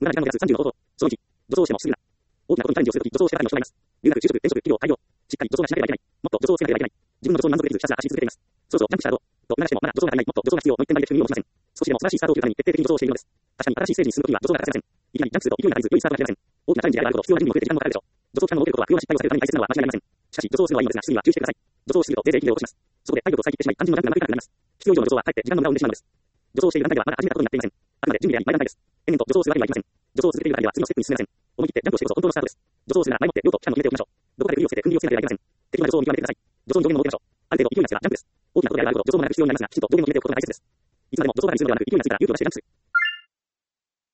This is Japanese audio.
無駄な時間を減らす30の方法。その1、助走してもしすぎるな。大きなことにチャレンジをするとき、助走してからの障害ます。留学、就職、転職、企業、開業。しっかり助走がしなければいけない。もっと助走せなければいけない。自分の助走に満足できず、ひたすら走り続けています。そろそろジャンプしたらどうと促してもまだ助走が足りない。もっと助走が必要の一点張りで踏みをしません。少しでも素晴らしいスタートを切るために徹底的に助走をしているのです。確かに新しいステージに進むときは助走が欠かせません。いきなりジャンプすると勢いが足りず良いスタートが切れません。大きなチャレンジであるほど必要な準備も増えて時間もかかるでしょう。助走期間の多けることは不要な失敗を避けるために大切なのは間違いありません。しかし助走するのはいいのですが、すぐには注意してください。助走しすぎるとぜいぜい息を落とします。そこで体力を使い切ってしまい肝心のジャンプが長くなります。必要以上の助走はかえって時間の無駄を生んでしまうのです。助走している段階ではまだ始めたことになっていません。あくまで準備であり前段階です。延々と助走するわけにはいきません。助走を続けている限りは次のステップに進めません。思い切ってジャンプをしてこそ本当のスタートです。助走するなら前もって量と期間を入れておきましょう。どこかで首をつけて訓練をつけなければいけません。適度な助走を見極めてください。助走に上限を設けましょう。ある程度勢いがつけばジャンプです。大きなことであるほど助走も長く必要になりますが、きちんと上限を決めておくことが大切です。いつまでも助走が必要ではなく勢いがついたら勇気を出してジャンプする。